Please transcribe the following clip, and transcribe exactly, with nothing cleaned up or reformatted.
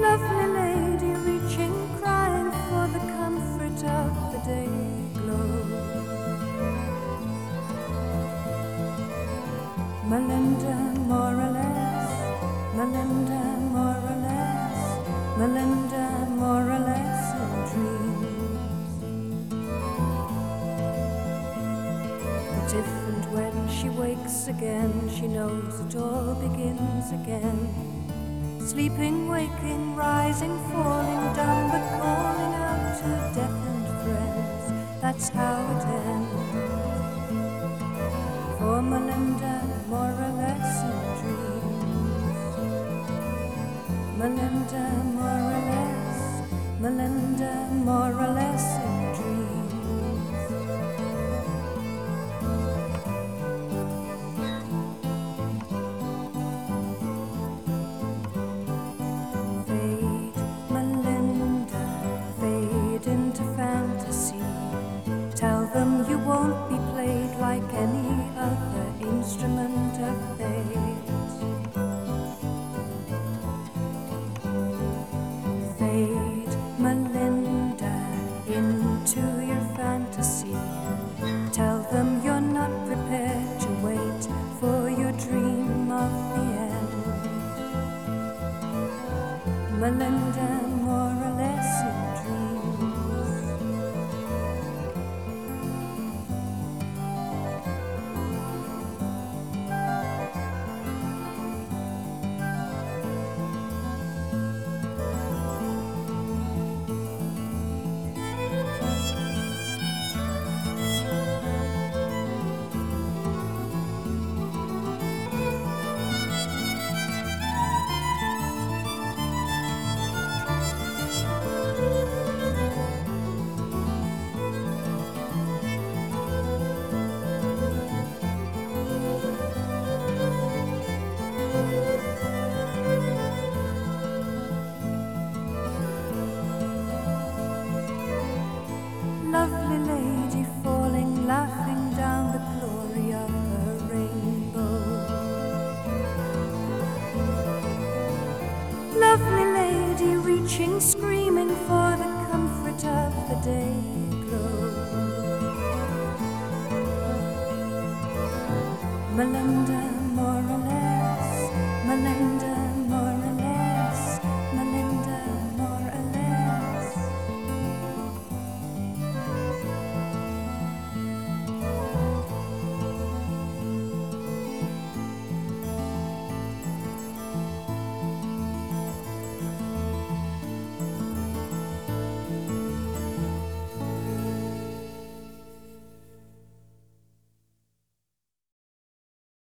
Lovely lady reaching, crying for the comfort of the day glow. Melinda, more or less, Melinda, more or less, Melinda, more or less in dreams. But if and when she wakes again, she knows it all begins again. Sleeping, waking, rising, falling, dumb but calling out to deafened friends. That's how it ends. For Melinda, more or less in dreams. Melinda, more or less, Melinda, more or less in dreams. Tell them you won't be played like any other instrument of fate. Fade, Melinda, into your fantasy. Tell them you're not prepared to wait for your dream of the end. Melinda, more or less in dreams. Lovely lady falling, laughing down the glory of her rainbow. Lovely lady reaching, screaming for the comfort of the day glow. Melinda,